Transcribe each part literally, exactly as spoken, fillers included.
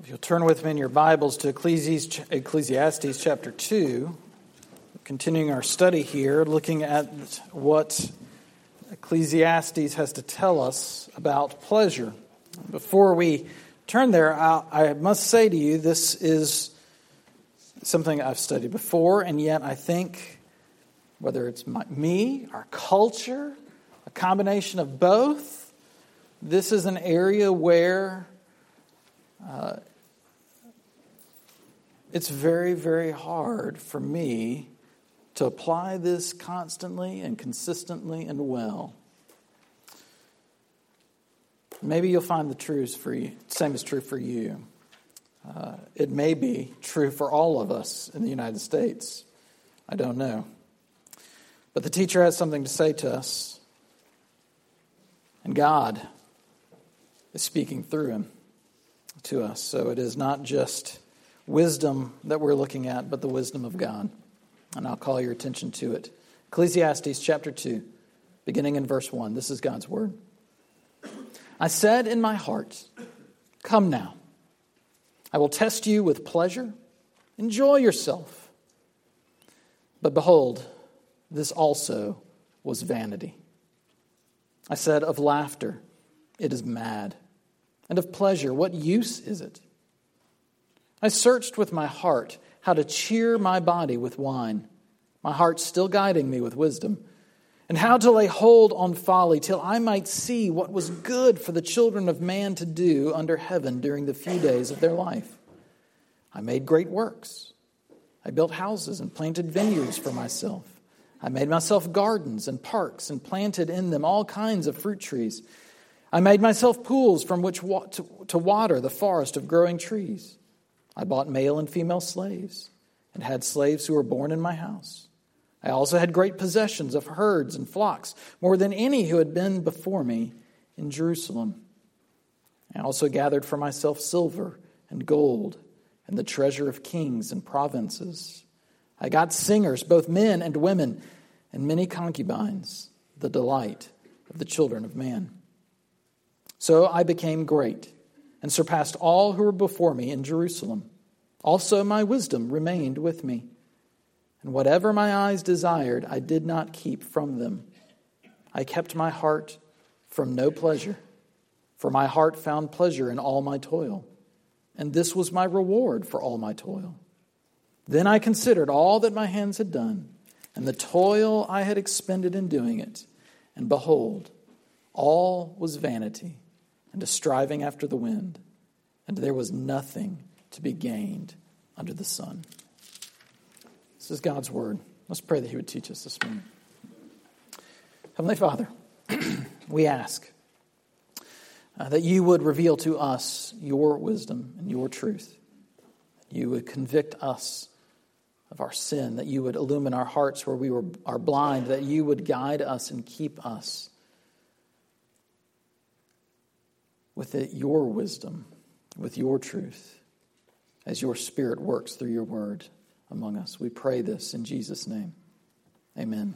If you'll turn with me in your Bibles to Ecclesiastes chapter two, continuing our study here, looking at what Ecclesiastes has to tell us about pleasure. Before we turn there, I, I must say to you, this is something I've studied before, and yet I think, whether it's my, me, our culture, a combination of both, this is an area where uh, it's very, very hard for me to apply this constantly and consistently and well. Maybe you'll find the truth for you. Same is true for you. Uh, it may be true for all of us in the United States. I don't know. But the teacher has something to say to us. And God is speaking through him to us. So it is not just wisdom that we're looking at, but the wisdom of God. And I'll call your attention to it. Ecclesiastes chapter two, beginning in verse one. This is God's word. I said in my heart, come now. I will test you with pleasure. Enjoy yourself. But behold, this also was vanity. I said, of laughter, it is mad. And of pleasure, what use is it? I searched with my heart how to cheer my body with wine, my heart still guiding me with wisdom, and how to lay hold on folly till I might see what was good for the children of man to do under heaven during the few days of their life. I made great works. I built houses and planted vineyards for myself. I made myself gardens and parks and planted in them all kinds of fruit trees. I made myself pools from which wa- to, to water the forest of growing trees. I bought male and female slaves and had slaves who were born in my house. I also had great possessions of herds and flocks, more than any who had been before me in Jerusalem. I also gathered for myself silver and gold and the treasure of kings and provinces. I got singers, both men and women, and many concubines, the delight of the children of man. So I became great and surpassed all who were before me in Jerusalem. Also my wisdom remained with me. And whatever my eyes desired, I did not keep from them. I kept my heart from no pleasure, for my heart found pleasure in all my toil. And this was my reward for all my toil. Then I considered all that my hands had done, and the toil I had expended in doing it. And behold, all was vanity and a striving after the wind, and there was nothing to be gained under the sun. This is God's word. Let's pray that he would teach us this morning. Heavenly Father, we ask uh, that you would reveal to us your wisdom and your truth. You would convict us of our sin, that you would illumine our hearts where we were are blind, that you would guide us and keep us with it, your wisdom, with your truth, as your Spirit works through your word among us. We pray this in Jesus' name. Amen.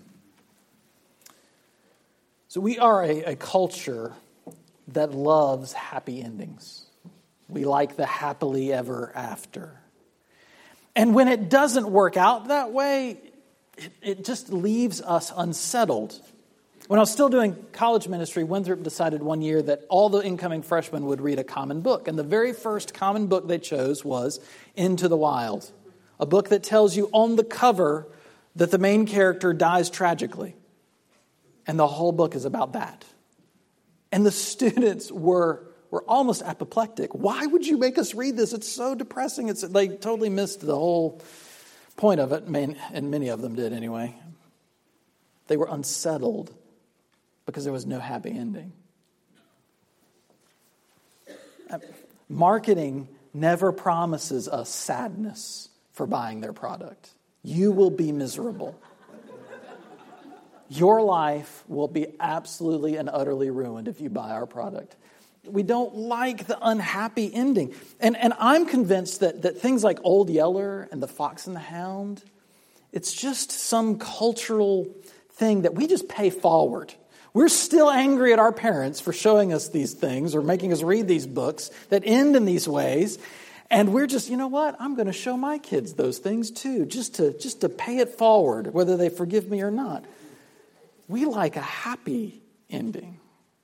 So we are a, a culture that loves happy endings. We like the happily ever after. And when it doesn't work out that way, it, it just leaves us unsettled. When I was still doing college ministry, Winthrop decided one year that all the incoming freshmen would read a common book. And the very first common book they chose was Into the Wild, a book that tells you on the cover that the main character dies tragically. And the whole book is about that. And the students were, were almost apoplectic. Why would you make us read this? It's so depressing. It's They totally missed the whole point of it, and many of them did anyway. They were unsettled because there was no happy ending. Marketing never promises us sadness for buying their product. You will be miserable. Your life will be absolutely and utterly ruined if you buy our product. We don't like the unhappy ending. And, and I'm convinced that, that things like Old Yeller and The Fox and the Hound, it's just some cultural thing that we just pay forward. We're still angry at our parents for showing us these things or making us read these books that end in these ways. And we're just, you know what? I'm going to show my kids those things too, just to just to pay it forward, whether they forgive me or not. We like a happy ending.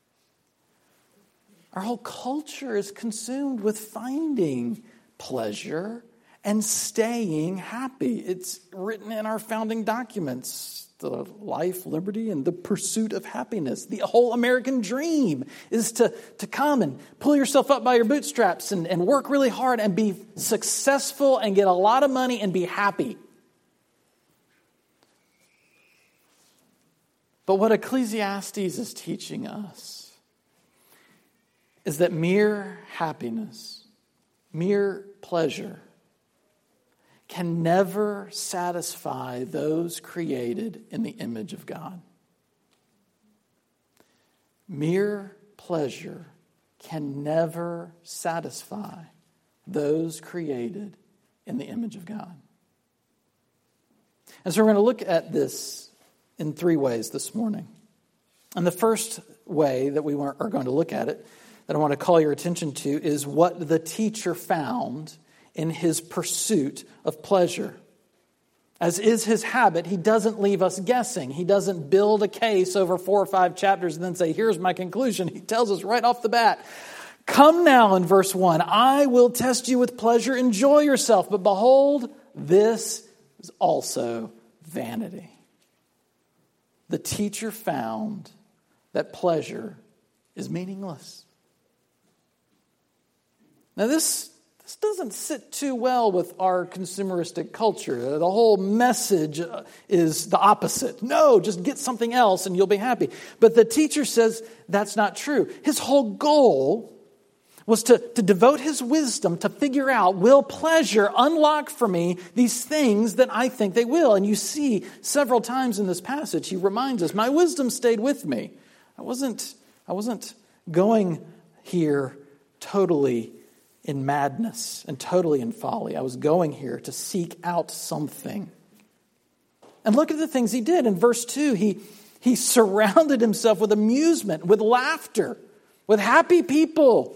Our whole culture is consumed with finding pleasure and staying happy. It's written in our founding documents, the life, liberty, and the pursuit of happiness. The whole American dream is to, to come and pull yourself up by your bootstraps and, and work really hard and be successful and get a lot of money and be happy. But what Ecclesiastes is teaching us is that mere happiness, mere pleasure, can never satisfy those created in the image of God. Mere pleasure can never satisfy those created in the image of God. And so we're going to look at this in three ways this morning. And the first way that we are going to look at it, that I want to call your attention to, is what the teacher found in his pursuit of pleasure. As is his habit, he doesn't leave us guessing. He doesn't build a case over four or five chapters and then say, here's my conclusion. He tells us right off the bat, come now in verse one, I will test you with pleasure, enjoy yourself. But behold, this is also vanity. The teacher found that pleasure is meaningless. Now this This doesn't sit too well with our consumeristic culture. The whole message is the opposite. No, just get something else and you'll be happy. But the teacher says that's not true. His whole goal was to, to devote his wisdom to figure out, will pleasure unlock for me these things that I think they will? And you see several times in this passage, he reminds us, my wisdom stayed with me. I wasn't, I wasn't going here totally in madness and totally in folly. I was going here to seek out something. And look at the things he did. In verse two, he, he surrounded himself with amusement, with laughter, with happy people.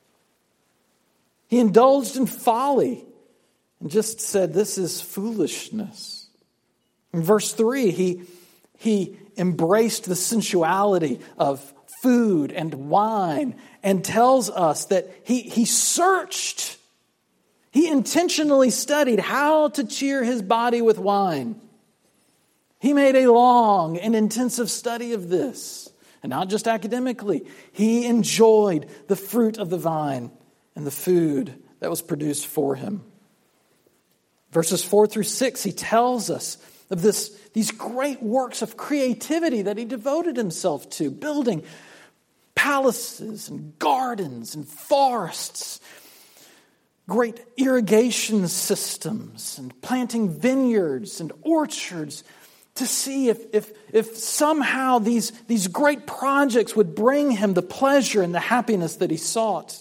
He indulged in folly and just said, this is foolishness. In verse three, he, he embraced the sensuality of food and wine and tells us that he, he searched, he intentionally studied how to cheer his body with wine. He made a long and intensive study of this, and not just academically. He enjoyed the fruit of the vine and the food that was produced for him. Verses four through six, he tells us of this, these great works of creativity that he devoted himself to, building palaces and gardens and forests, great irrigation systems and planting vineyards and orchards to see if, if, if somehow these, these great projects would bring him the pleasure and the happiness that he sought.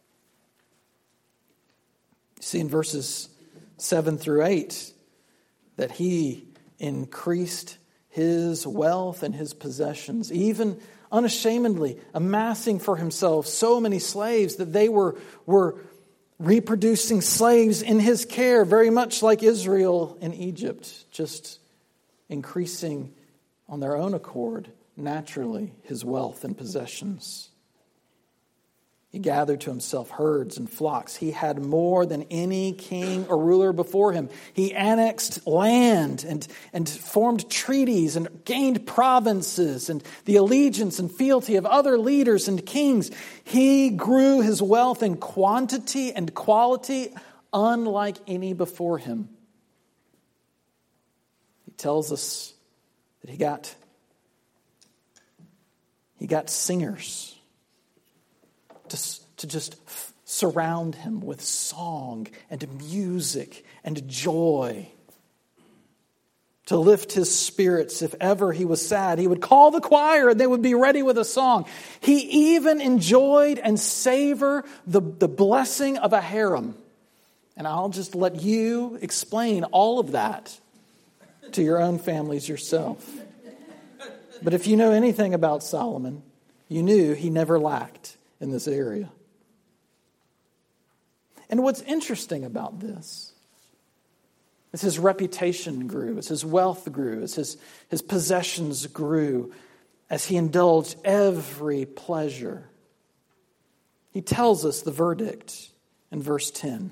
You see in verses seven through eight that he increased his wealth and his possessions, even unashamedly amassing for himself so many slaves that they were, were reproducing slaves in his care, very much like Israel in Egypt, just increasing on their own accord, naturally, his wealth and possessions. He gathered to himself herds and flocks. He had more than any king or ruler before him. He annexed land and, and formed treaties and gained provinces and the allegiance and fealty of other leaders and kings. He grew his wealth in quantity and quality unlike any before him. He tells us that he got, he got singers To, to just f- surround him with song and music and joy. To lift his spirits if ever he was sad. He would call the choir and they would be ready with a song. He even enjoyed and savored the, the blessing of a harem. And I'll just let you explain all of that to your own families yourself. But if you know anything about Solomon, you knew he never lacked in this area. And what's interesting about this is his reputation grew, as his wealth grew, as his, his possessions grew, as he indulged every pleasure. He tells us the verdict in verse ten.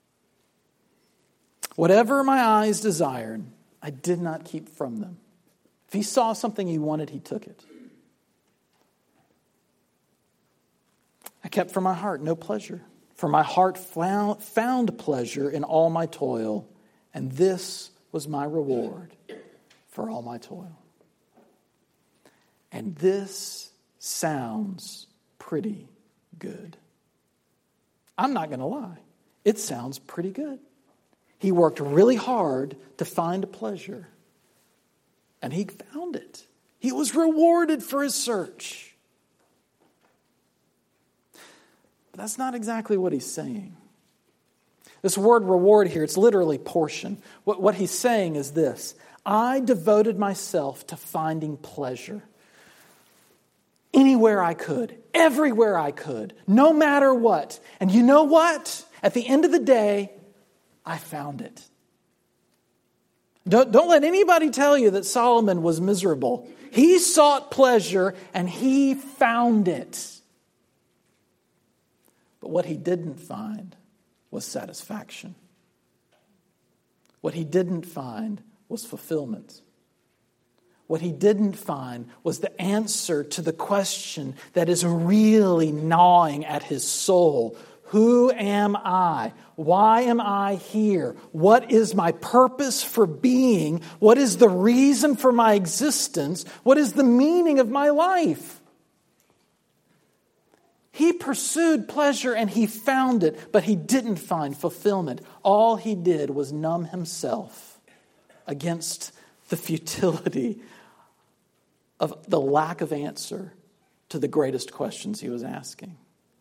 Whatever my eyes desired, I did not keep from them. If he saw something he wanted, he took it. I kept from my heart no pleasure, for my heart found, found pleasure in all my toil, and this was my reward for all my toil. And this sounds pretty good. I'm not going to lie. It sounds pretty good. He worked really hard to find pleasure, and he found it. He was rewarded for his search. But that's not exactly what he's saying. This word reward here, it's literally portion. What, what he's saying is this: I devoted myself to finding pleasure anywhere I could, everywhere I could, no matter what. And you know what? At the end of the day, I found it. Don't, don't let anybody tell you that Solomon was miserable. He sought pleasure and he found it. But what he didn't find was satisfaction. What he didn't find was fulfillment. What he didn't find was the answer to the question that is really gnawing at his soul. Who am I? Why am I here? What is my purpose for being? What is the reason for my existence? What is the meaning of my life? He pursued pleasure and he found it, but he didn't find fulfillment. All he did was numb himself against the futility of the lack of answer to the greatest questions he was asking.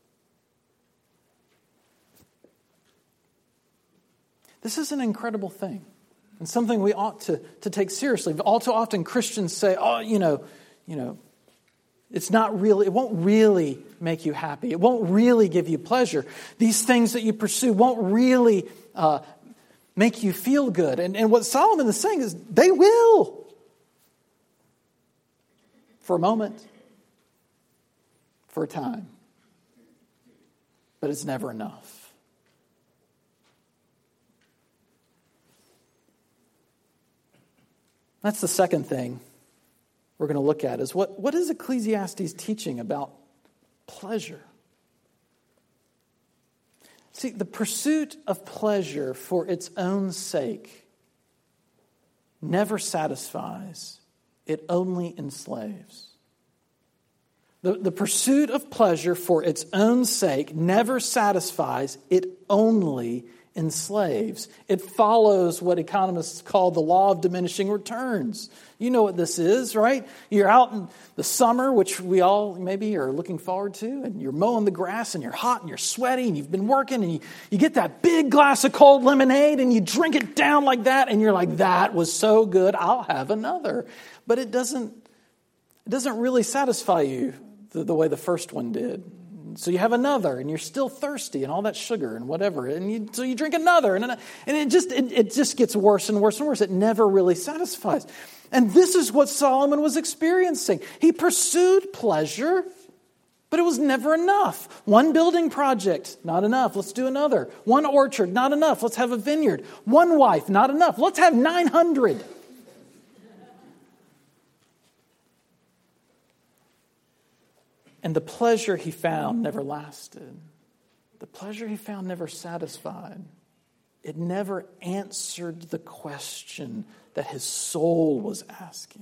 This is an incredible thing and something we ought to, to take seriously. All too often Christians say, oh, you know, you know, it's not really, it won't really make you happy. It won't really give you pleasure. These things that you pursue won't really uh, make you feel good. And, and what Solomon is saying is they will. For a moment. For a time. But it's never enough. That's the second thing we're going to look at is what, what is Ecclesiastes teaching about pleasure? See, the pursuit of pleasure for its own sake never satisfies. It only enslaves. The, the pursuit of pleasure for its own sake never satisfies. It only enslaves. It follows what economists call the law of diminishing returns. You know what this is, right? You're out in the summer, which we all maybe are looking forward to, and you're mowing the grass, and you're hot, and you're sweaty, and you've been working, and you, you get that big glass of cold lemonade, and you drink it down like that, and you're like, that was so good, I'll have another. But it doesn't, it doesn't really satisfy you the, the way the first one did. So you have another, and you're still thirsty, and all that sugar and whatever, and you, so you drink another, and and it just it, it just gets worse and worse and worse. It never really satisfies, and this is what Solomon was experiencing. He pursued pleasure, but it was never enough. One building project, not enough. Let's do another. One orchard, not enough. Let's have a vineyard. One wife, not enough. Let's have nine hundred. And the pleasure he found never lasted. The pleasure he found never satisfied. It never answered the question that his soul was asking.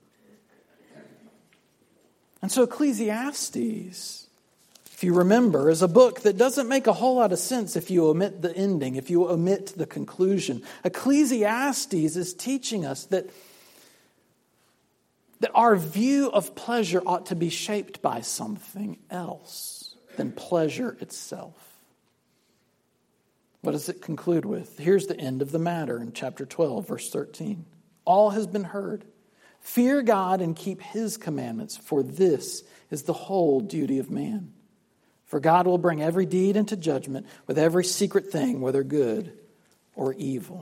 And so Ecclesiastes, if you remember, is a book that doesn't make a whole lot of sense if you omit the ending, if you omit the conclusion. Ecclesiastes is teaching us that that our view of pleasure ought to be shaped by something else than pleasure itself. What does it conclude with? Here's the end of the matter in chapter twelve, verse thirteen. All has been heard. Fear God and keep his commandments, for this is the whole duty of man. For God will bring every deed into judgment with every secret thing, whether good or evil.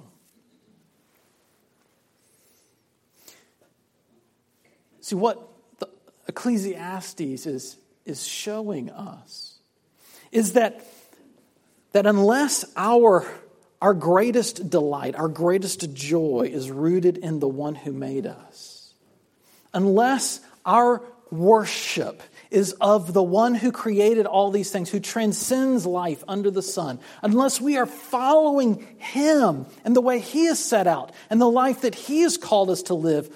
See, what the Ecclesiastes is, is showing us is that, that unless our, our greatest delight, our greatest joy is rooted in the one who made us, unless our worship is of the one who created all these things, who transcends life under the sun, unless we are following him and the way he has set out and the life that he has called us to live,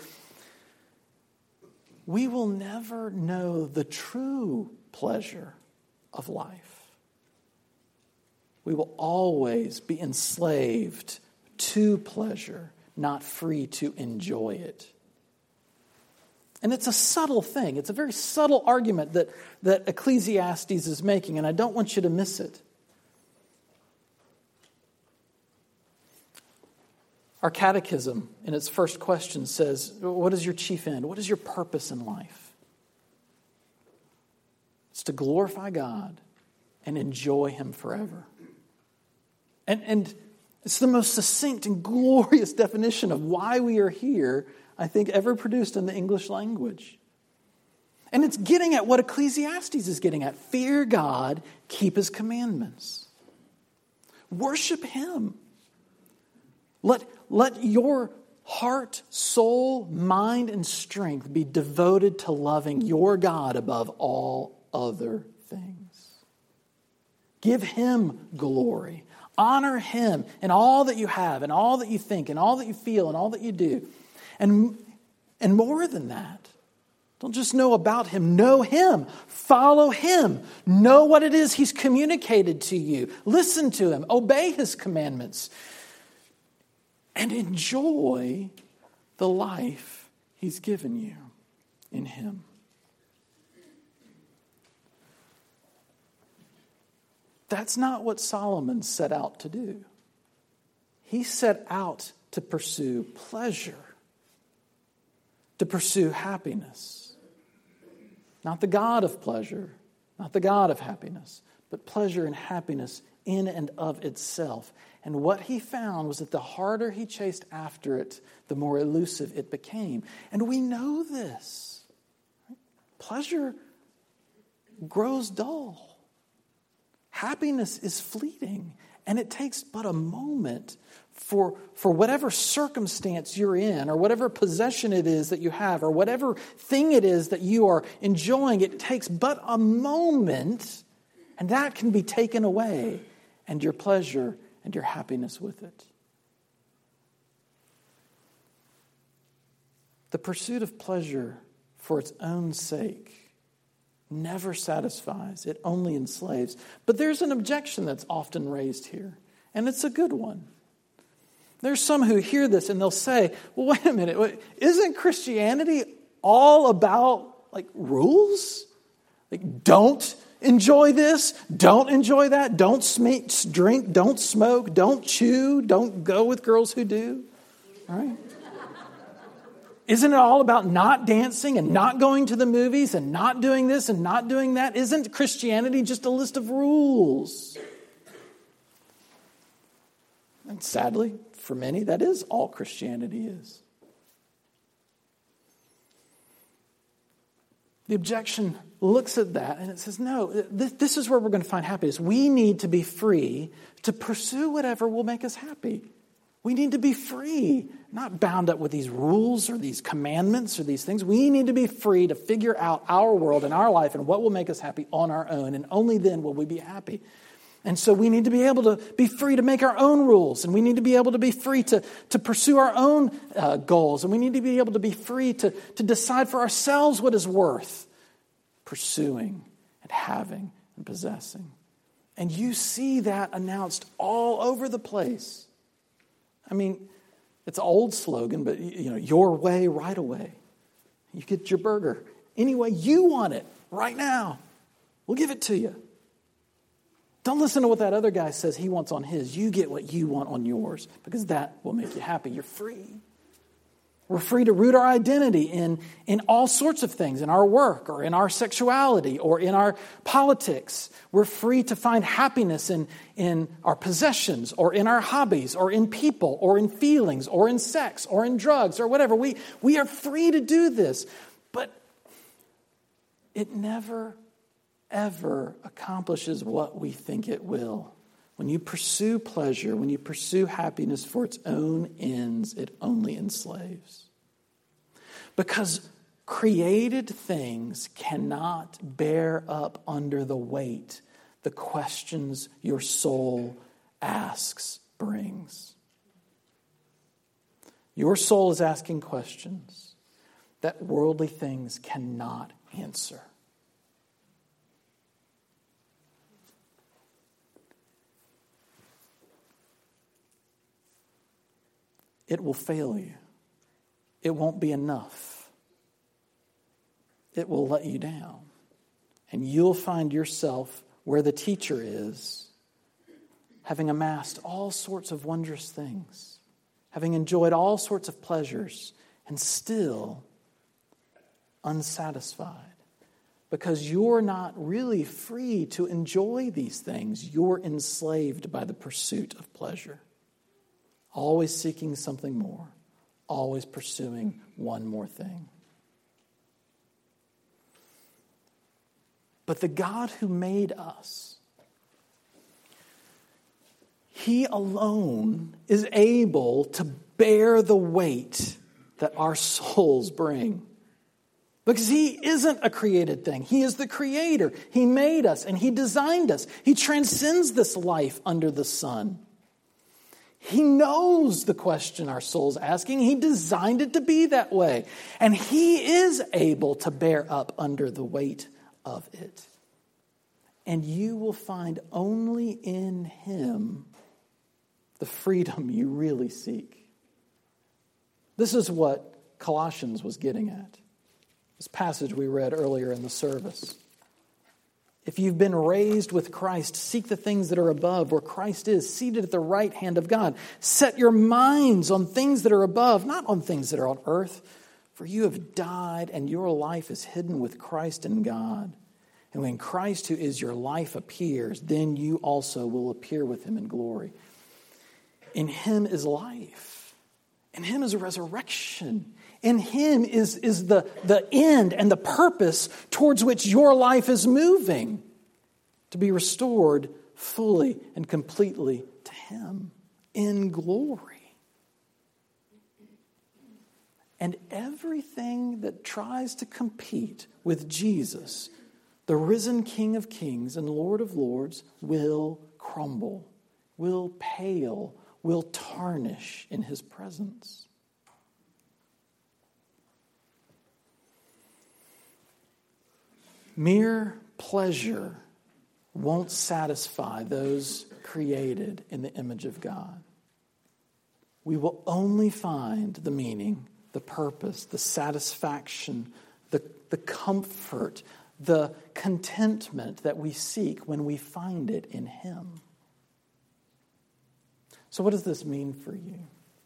we will never know the true pleasure of life. We will always be enslaved to pleasure, not free to enjoy it. And it's a subtle thing. It's a very subtle argument that, that Ecclesiastes is making, and I don't want you to miss it. Our catechism, in its first question, says, what is your chief end? What is your purpose in life? It's to glorify God and enjoy him forever. And, and it's the most succinct and glorious definition of why we are here, I think, ever produced in the English language. And it's getting at what Ecclesiastes is getting at. Fear God, keep his commandments. Worship him. Let, let your heart, soul, mind, and strength be devoted to loving your God above all other things. Give him glory. Honor him in all that you have, in all that you think, in all that you feel, in all that you do. And, and more than that, don't just know about him, know him, follow him, know what it is he's communicated to you, listen to him, obey his commandments, and enjoy the life he's given you in him. That's not what Solomon set out to do. He set out to pursue pleasure, to pursue happiness. Not the God of pleasure, not the God of happiness, but pleasure and happiness in and of itself. And what he found was that the harder he chased after it, the more elusive it became. And we know this. Pleasure grows dull. Happiness is fleeting. And it takes but a moment for, for whatever circumstance you're in, or whatever possession it is that you have, or whatever thing it is that you are enjoying. It takes but a moment, and that can be taken away, and your pleasure and your happiness with it. The pursuit of pleasure for its own sake never satisfies. It only enslaves. But there's an objection that's often raised here, and it's a good one. There's some who hear this and they'll say, well, wait a minute, isn't Christianity all about like rules? Like, don't enjoy this, don't enjoy that, don't sm- drink, don't smoke, don't chew, don't go with girls who do. All right? Isn't it all about not dancing and not going to the movies and not doing this and not doing that? Isn't Christianity just a list of rules? And sadly, for many, that is all Christianity is. The objection looks at that and it says, no, this, this is where we're going to find happiness. We need to be free to pursue whatever will make us happy. We need to be free, not bound up with these rules or these commandments or these things. We need to be free to figure out our world and our life and what will make us happy on our own, and only then will we be happy. And so we need to be able to be free to make our own rules, and we need to be able to be free to, to pursue our own uh, goals, and we need to be able to be free to, to decide for ourselves what is worth pursuing and having and possessing. And you see that announced all over the place. I mean, it's an old slogan, but you know, your way, right away. You get your burger any way you want it right now. We'll give it to you. Don't listen to what that other guy says he wants on his. You get what you want on yours, because that will make you happy. You're free. We're free to root our identity in, in all sorts of things, in our work or in our sexuality or in our politics. We're free to find happiness in, in our possessions or in our hobbies or in people or in feelings or in sex or in drugs or whatever. We, we are free to do this, but it never, ever accomplishes what we think it will. When you pursue pleasure, when you pursue happiness for its own ends, it only enslaves. Because created things cannot bear up under the weight the questions your soul asks brings. Your soul is asking questions that worldly things cannot answer. It will fail you. It won't be enough. It will let you down. And you'll find yourself where the teacher is, having amassed all sorts of wondrous things, having enjoyed all sorts of pleasures, and still unsatisfied. Because you're not really free to enjoy these things. You're enslaved by the pursuit of pleasure. Always seeking something more. Always pursuing one more thing. But the God who made us, He alone is able to bear the weight that our souls bring. Because He isn't a created thing. He is the Creator. He made us and He designed us. He transcends this life under the sun. He knows the question our soul's asking. He designed it to be that way. And He is able to bear up under the weight of it. And you will find only in Him the freedom you really seek. This is what Colossians was getting at. This passage we read earlier in the service. If you've been raised with Christ, seek the things that are above, where Christ is, seated at the right hand of God. Set your minds on things that are above, not on things that are on earth. For you have died, and your life is hidden with Christ in God. And when Christ, who is your life, appears, then you also will appear with Him in glory. In Him is life. In Him is resurrection. In Him is, is the, the end and the purpose towards which your life is moving, to be restored fully and completely to Him in glory. And everything that tries to compete with Jesus, the risen King of Kings and Lord of Lords, will crumble, will pale, will tarnish in His presence. Mere pleasure won't satisfy those created in the image of God. We will only find the meaning, the purpose, the satisfaction, the, the comfort, the contentment that we seek when we find it in Him. So what does this mean for you?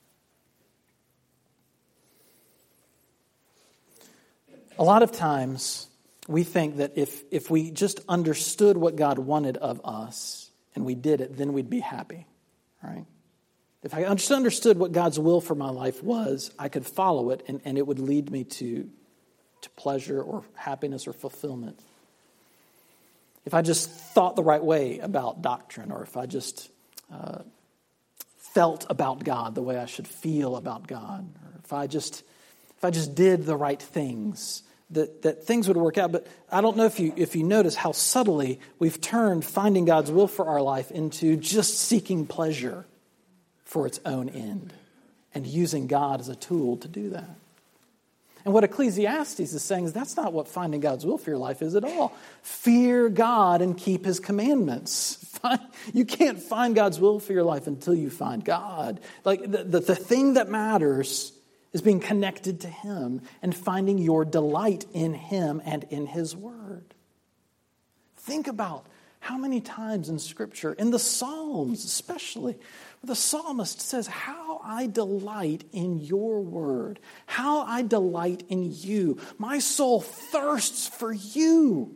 A lot of times, we think that if, if we just understood what God wanted of us and we did it, then we'd be happy, right? If I just understood what God's will for my life was, I could follow it and, and it would lead me to, to pleasure or happiness or fulfillment. If I just thought the right way about doctrine, or if I just uh, felt about God the way I should feel about God, or if I just if I just did the right things, That, that things would work out. But I don't know if you if you notice how subtly we've turned finding God's will for our life into just seeking pleasure for its own end and using God as a tool to do that. And what Ecclesiastes is saying is that's not what finding God's will for your life is at all. Fear God and keep His commandments. You can't find God's will for your life until you find God. Like the, the, the thing that matters is being connected to Him and finding your delight in Him and in His Word. Think about How many times in Scripture, in the Psalms especially, where the psalmist says, how I delight in your word, how I delight in you. My soul thirsts for you.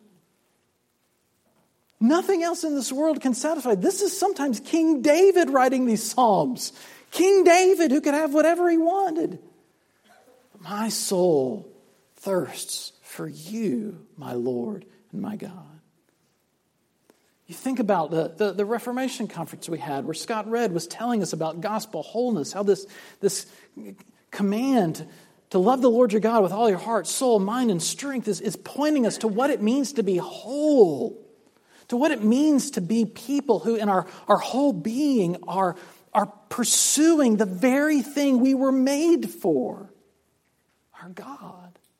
Nothing else in this world can satisfy. This is sometimes King David writing these psalms. King David, who could have whatever he wanted. My soul thirsts for you, my Lord and my God. You think about the, the, the Reformation conference we had where Scott Redd was telling us about gospel wholeness, how this, this command to love the Lord your God with all your heart, soul, mind, and strength is, is pointing us to what it means to be whole, to what it means to be people who in our, our whole being are, are pursuing the very thing we were made for, our God.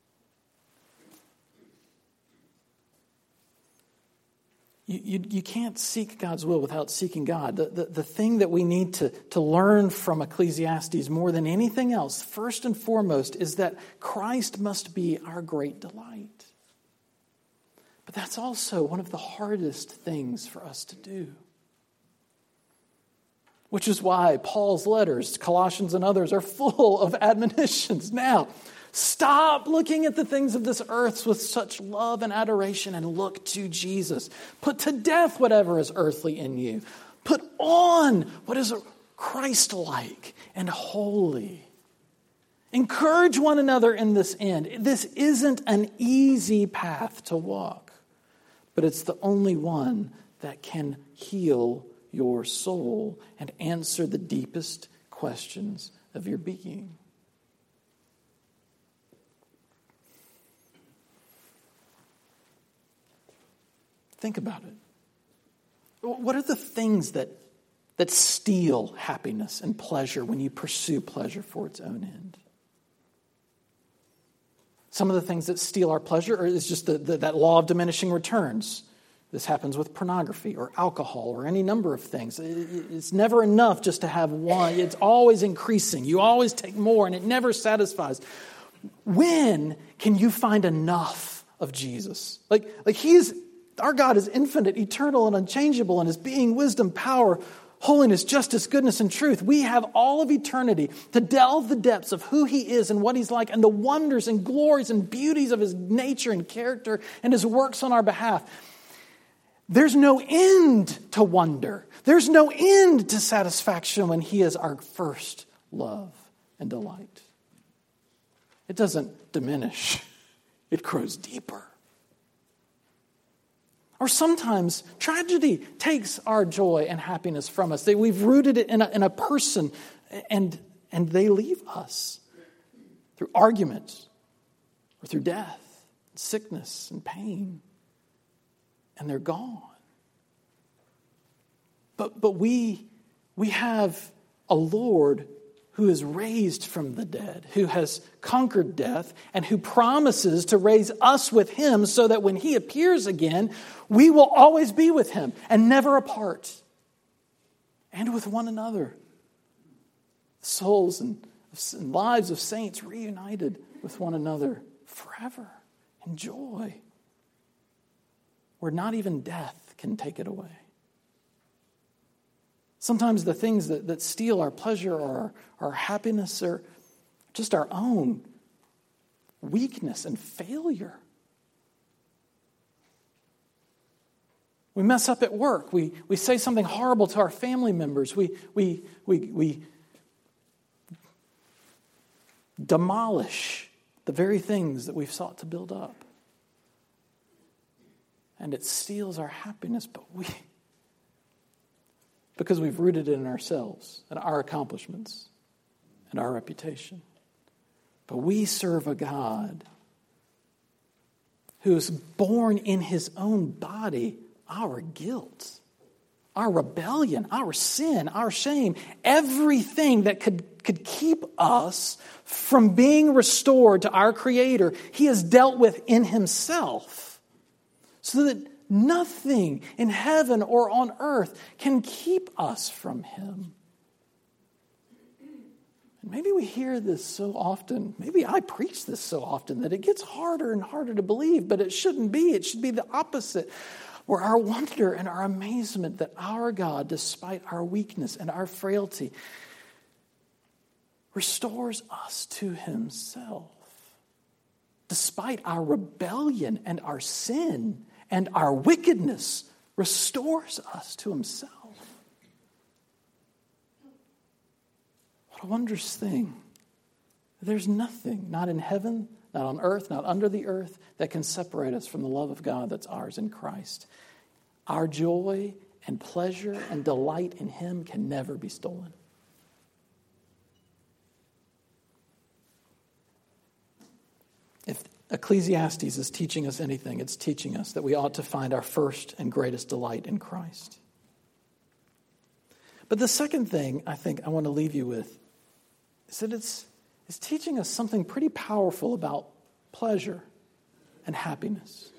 You, you, you can't seek God's will without seeking God. The, the, the thing that we need to, to learn from Ecclesiastes more than anything else, first and foremost, is that Christ must be our great delight. But that's also one of the hardest things for us to do. Which is why Paul's letters, Colossians and others, are full of admonitions. Now, stop looking at the things of this earth with such love and adoration and look to Jesus. Put to death whatever is earthly in you. Put on what is Christ-like and holy. Encourage one another in this end. This isn't an easy path to walk, but it's the only one that can heal your soul and answer the deepest questions of your being. Think about it. What are the things that, that steal happiness and pleasure when you pursue pleasure for its own end? Some of the things that steal our pleasure is just the, the, that law of diminishing returns. This happens with pornography or alcohol or any number of things. It's never enough just to have one. It's always increasing. You always take more and it never satisfies. When can you find enough of Jesus? Like, like he's, our God is infinite, eternal, and unchangeable in his being, wisdom, power, holiness, justice, goodness, and truth. We have all of eternity to delve the depths of who he is and what he's like and the wonders and glories and beauties of his nature and character and his works on our behalf. There's no end to wonder. There's no end to satisfaction when he is our first love and delight. It doesn't diminish. It grows deeper. Or sometimes tragedy takes our joy and happiness from us. We've rooted it in a, in a person and, and they leave us through arguments or through death, sickness, and pain. And they're gone. But but we we have a Lord who is raised from the dead, who has conquered death, and who promises to raise us with him so that when he appears again, we will always be with him and never apart. And with one another. Souls and, and lives of saints reunited with one another forever in joy. Where not even death can take it away. Sometimes the things that, that steal our pleasure or our, our happiness are just our own weakness and failure. We mess up at work. We, we say something horrible to our family members. We, we, we, we demolish the very things that we've sought to build up. And it steals our happiness, but we, because we've rooted it in ourselves and our accomplishments and our reputation. But we serve a God who has borne in his own body our guilt, our rebellion, our sin, our shame, everything that could, could keep us from being restored to our Creator, he has dealt with in himself. So that nothing in heaven or on earth can keep us from him. And maybe we hear this so often, maybe I preach this so often that it gets harder and harder to believe, but it shouldn't be. It should be the opposite. where our wonder and our amazement that our God, despite our weakness and our frailty, restores us to himself. Despite our rebellion and our sin and our wickedness, restores us to himself. What a wondrous thing. There's nothing, not in heaven, not on earth, not under the earth, that can separate us from the love of God that's ours in Christ. Our joy and pleasure and delight in him can never be stolen. If Ecclesiastes is teaching us anything, it's teaching us that we ought to find our first and greatest delight in Christ. But the second thing I think I want to leave you with is that it's, it's teaching us something pretty powerful about pleasure and happiness.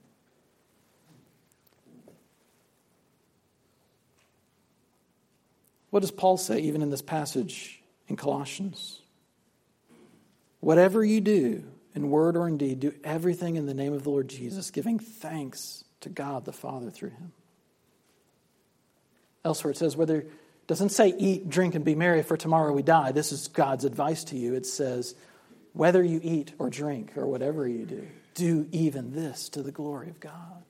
What does Paul say even in this passage in Colossians? Whatever you do, in word or in deed, do everything in the name of the Lord Jesus, giving thanks to God the Father through him. Elsewhere it says, whether, it doesn't say eat, drink, and be merry, for tomorrow we die. This is God's advice to you. It says, whether you eat or drink or whatever you do, do even this to the glory of God.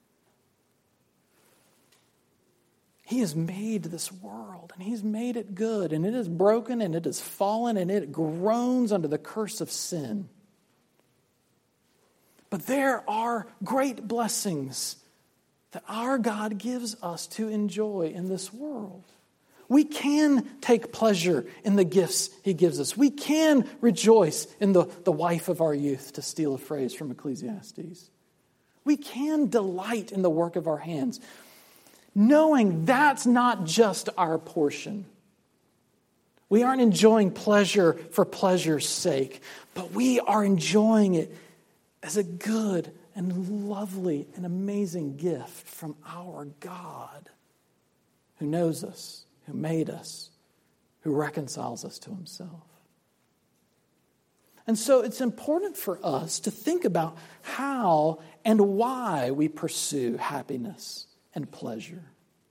He has made this world, and he's made it good, and it is broken, and it is fallen, and it groans under the curse of sin. But there are great blessings that our God gives us to enjoy in this world. We can take pleasure in the gifts he gives us. We can rejoice in the, the wife of our youth, to steal a phrase from Ecclesiastes. We can delight in the work of our hands, knowing that's not just our portion. We aren't enjoying pleasure for pleasure's sake, but we are enjoying it as a good and lovely and amazing gift from our God, who knows us, who made us, who reconciles us to himself. And so it's important for us to think about how and why we pursue happiness and pleasure.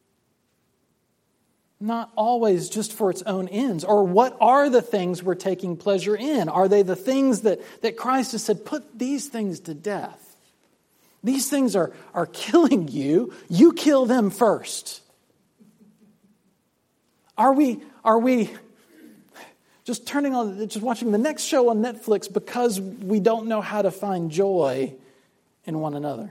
Not always just for its own ends. Or what are the things we're taking pleasure in? Are they the things that, that Christ has said, put these things to death? These things are, are killing you. You kill them first. Are we, are we just turning on, just watching the next show on Netflix because we don't know how to find joy in one another?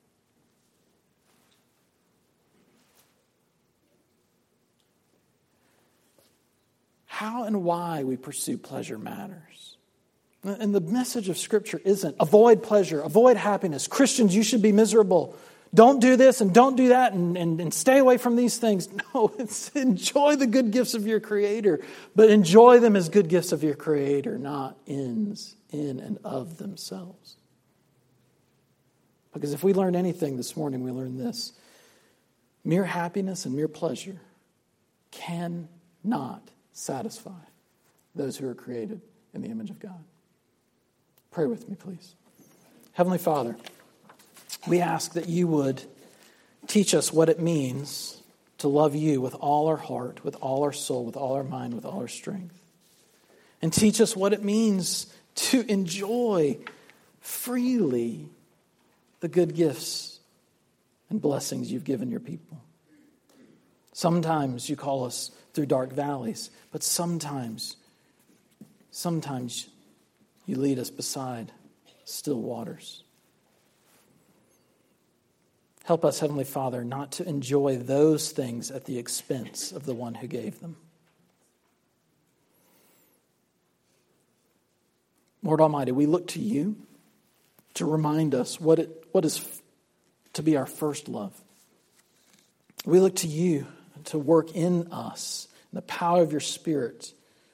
How and why we pursue pleasure matters. And the message of Scripture isn't avoid pleasure, avoid happiness. Christians, you should be miserable. Don't do this and don't do that and, and, and stay away from these things. No, it's enjoy the good gifts of your Creator, but enjoy them as good gifts of your Creator, not ends in and of themselves. Because if we learn anything this morning, we learn this. Mere happiness and mere pleasure cannot satisfy those who are created in the image of God. Pray with me, please. Heavenly Father, we ask that you would teach us what it means to love you with all our heart, with all our soul, with all our mind, with all our strength. And teach us what it means to enjoy freely the good gifts and blessings you've given your people. Sometimes you call us through dark valleys, but sometimes, sometimes you lead us beside still waters. Help us, Heavenly Father, not to enjoy those things at the expense of the one who gave them. Lord Almighty, we look to you to remind us what it what is to be our first love. We look to you to work in us, in the power of your Spirit,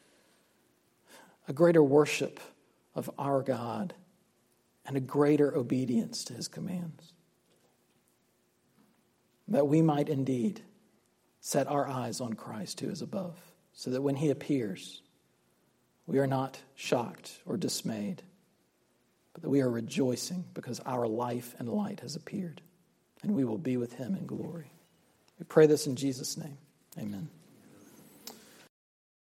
a greater worship of our God and a greater obedience to his commands. That we might indeed set our eyes on Christ who is above, so that when he appears, we are not shocked or dismayed, but that we are rejoicing because our life and light has appeared. and we will be with him in glory. We pray this in Jesus' name. Amen.